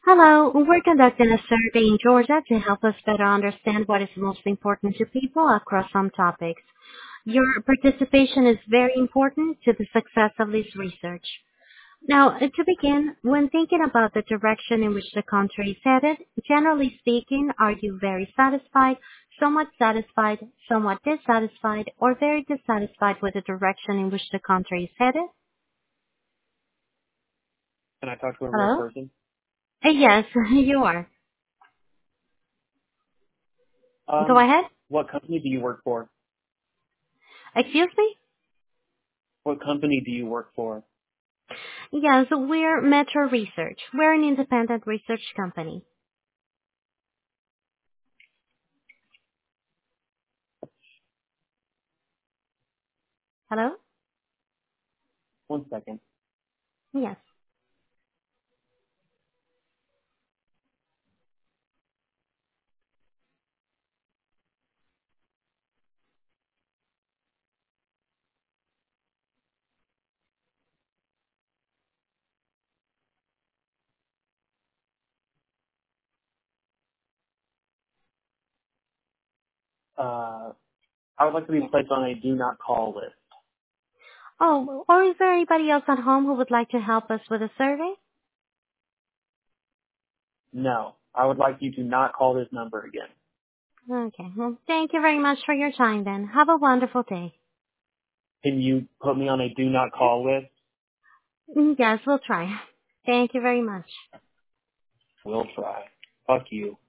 Hello, we're conducting a survey in Georgia to help us better understand what is most important to people across some topics. Your participation is very important to the success of this research. Now, to begin, when thinking about the direction in which the country is headed, generally speaking, are you very satisfied, somewhat dissatisfied, or very dissatisfied with the direction in which the country is headed? Can I talk to a real Hello? person? Yes, you are. Go Um, ahead. what company do you work for? Excuse me? What company do you work for? Yes, we're Metro Research. We're an independent research company. Hello? One second. Yes. I would like to be placed on a do not call list. Oh, or is there anybody else at home who would like to help us with a survey? No, I would like you to not call this number again. Okay. Well, thank you very much for your time then. Have a wonderful day. Can you put me on a do not call list? Yes, we'll try. Thank you very much. We'll try. Fuck you.